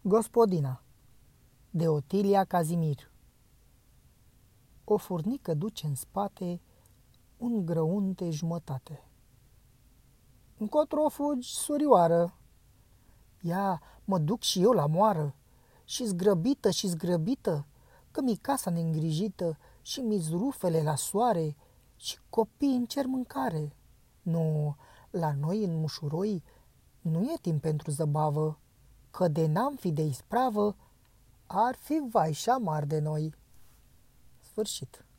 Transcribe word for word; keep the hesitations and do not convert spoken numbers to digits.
Gospodina de Otilia Cazimir. O furnică duce în spate un grăunte jumătate. Încotro fugi, surioară? Ia, mă duc și eu la moară, și zgrăbită și zgrăbită, că mi casa neîngrijită și mi rufele la soare și copii în cer mâncare. Nu, la noi în Mușuroi nu e timp pentru zăbavă, că de n-am fi de ispravă, ar fi vai și amar de noi. Sfârșit.